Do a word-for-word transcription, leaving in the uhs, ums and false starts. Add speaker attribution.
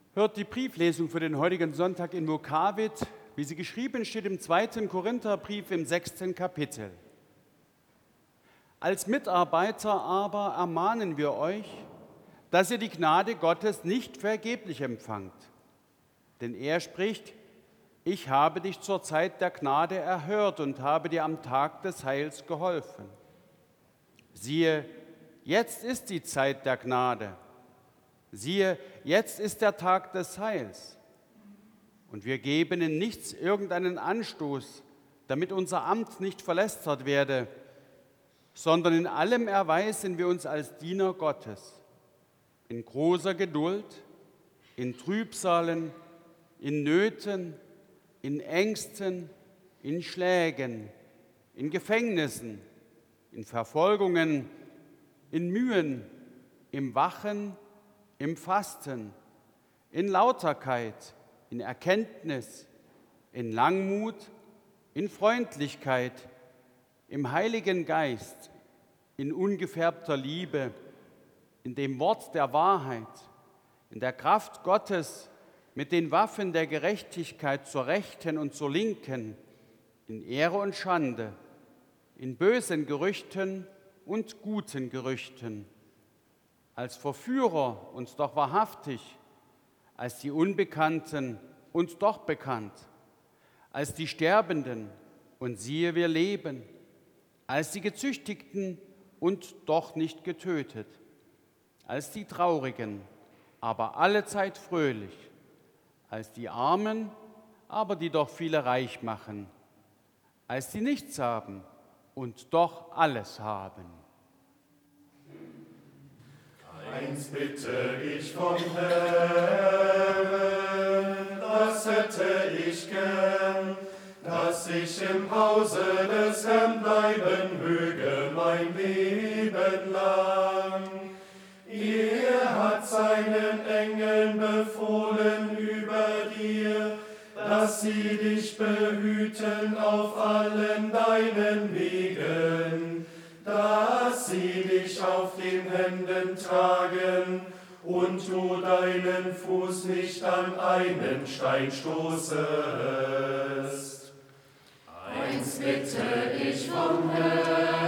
Speaker 1: Hört die Brieflesung für den heutigen Sonntag in Vokavit, wie sie geschrieben steht im zweiten Korintherbrief im sechsten Kapitel. Als Mitarbeiter aber ermahnen wir euch, dass ihr die Gnade Gottes nicht vergeblich empfangt. Denn er spricht: Ich habe dich zur Zeit der Gnade erhört und habe dir am Tag des Heils geholfen. Siehe, jetzt ist die Zeit der Gnade. Siehe, jetzt ist der Tag des Heils. Und wir geben in nichts irgendeinen Anstoß, damit unser Amt nicht verlästert werde, sondern in allem erweisen wir uns als Diener Gottes, in großer Geduld, in Trübsalen, in Nöten, in Ängsten, in Schlägen, in Gefängnissen, in Verfolgungen, in Mühen, im Wachen, im Fasten, in Lauterkeit, in Erkenntnis, in Langmut, in Freundlichkeit, im Heiligen Geist, in ungefärbter Liebe, in dem Wort der Wahrheit, in der Kraft Gottes, mit den Waffen der Gerechtigkeit zur Rechten und zur Linken, in Ehre und Schande, in bösen Gerüchten und guten Gerüchten, als Verführer und doch wahrhaftig, als die Unbekannten und doch bekannt, als die Sterbenden und siehe, wir leben, als die Gezüchtigten und doch nicht getötet, als die Traurigen, aber allezeit fröhlich, als die Armen, aber die doch viele reich machen, als die nichts haben und doch alles haben.
Speaker 2: Eins bitte ich vom Herrn, das hätte ich gern, dass ich im Hause des Herrn bleiben möge mein Leben lang. Er hat seinen Engeln befohlen über dir, dass sie dich behüten auf allen deinen Wegen, dass sie dich auf den Händen tragen und du deinen Fuß nicht an einen Stein stoßest.
Speaker 3: Eins bitte ich vom Herrn,